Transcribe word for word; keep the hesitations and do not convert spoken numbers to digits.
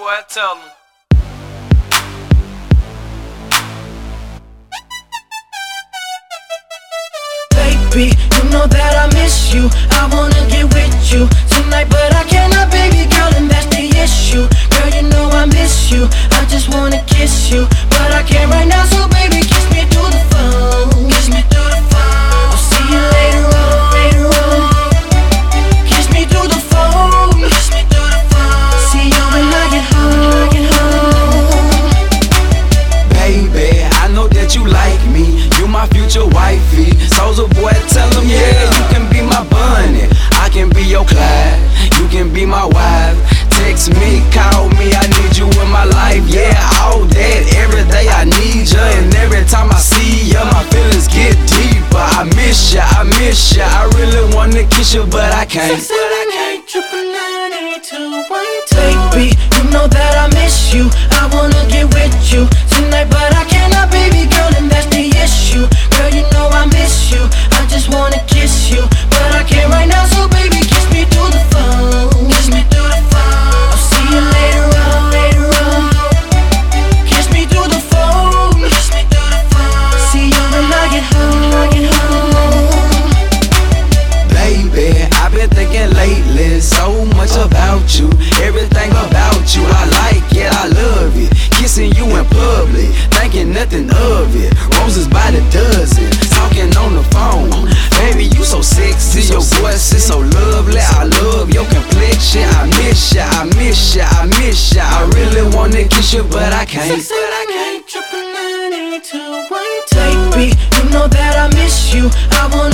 boy, tell him. Baby, you know that I miss you. I wanna get with you tonight, but I cannot, baby girl, and that's the issue. Girl, you know I miss you. I just wanna kiss you, but I can't right now, so baby, kiss me through the phone. Kiss me through the phone. I'll see you later on, later on. Kiss me through the phone. Kiss me through the phone. See you when I get home. Get home. Baby, I know that you like me. You my future wifey. Soulja boy, tell him, yeah, you can be my bunny. I can be your Clyde. You can be my wife. Text me, call me, I need you in my life. Yeah, all that, every day I need you. And every time I see you, my feelings get deeper. I miss ya, I miss ya. I really wanna kiss you, but I can't. Six, seven, eight, triple nine, eight, two, one, two. Baby, you know that I miss you. I wanna get with you tonight, but I cannot, baby girl, and that's the issue. Girl, you know I miss you. I just wanna kiss you, but I can't right now, so baby, kiss me through the phone. Kiss me through the phone. I'll see you later on, later on. Kiss me through the phone. Kiss me through the phone. See you when I get home. Get home. Baby, I've been thinking lately so much about you. Everything about you, I like it, I love it. Kissing you in public, thinking nothing of it. Roses by the dozen, talking on the phone. Baby, you so sexy, your voice is so lovely. I love your complexion, I miss ya, I miss ya, I miss ya. I really wanna kiss you, but I can't. Six, seven, eight, triple nine, eight, two, one, two. Baby, you know that I miss you. I wanna